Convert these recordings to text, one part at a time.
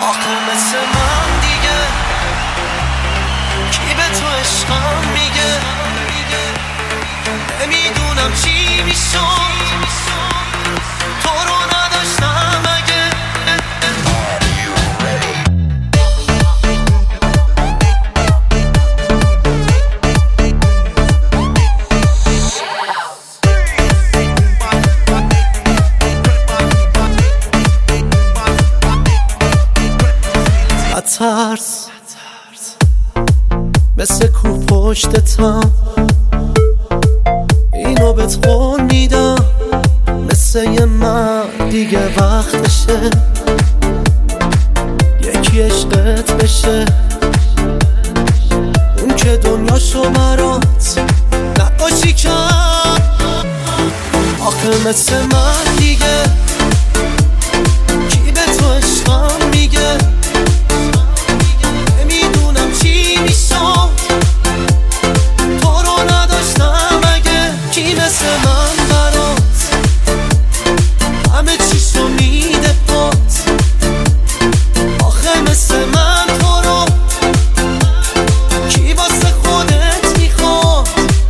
آخه مثل من دیگه کی به تو عشقم میگه؟ نمیدونم چی میشد تو رو نداشتم اگه. ترس مثل کوه پشتتم، اینو بهت قول میدم، مثل یه مرد دیگه وقتشه یکی عشقت بشه، اون که دنیاشو برات نقاشی کرد. آخه مثل من دیگه کی به تو عشقم میگه؟ مثل من برات همه چیشو میده پات. آخه مثل من تو رو کی واسه خودت میخواد؟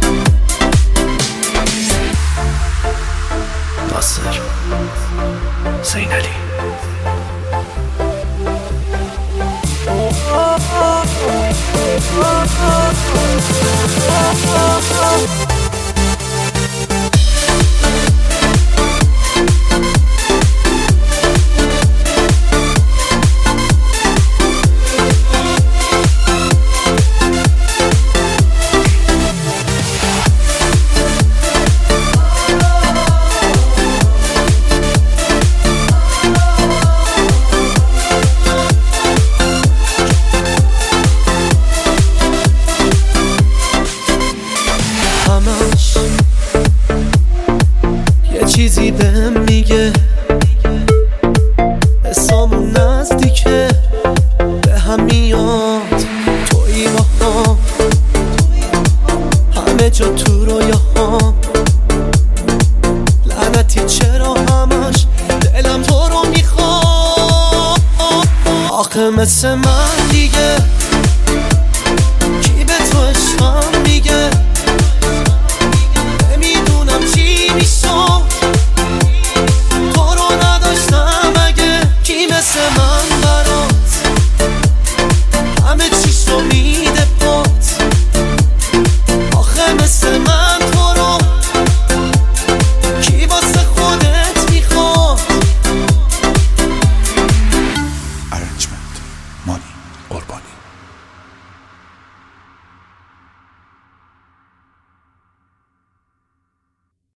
ناصر زینالی. یه چیزی بهم میگه حسامون نزدیکه به هم میاد، تویی با هم همه جا تو رویاهام. لعنتی چرا همش دلم تو رو میخواد؟ آخه مثل من دیگه